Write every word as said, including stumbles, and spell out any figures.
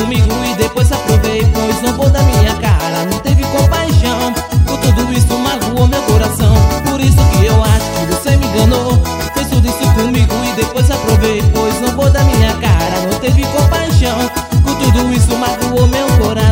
comigo e depois aprovei, pois zombou da minha cara, não teve compaixão. Por tudo isso magoou meu coração, por isso que eu acho que você me enganou. Fez tudo isso comigo e depois aprovei, pois zombou da minha cara, não teve compaixão. Por tudo isso magoou meu coração.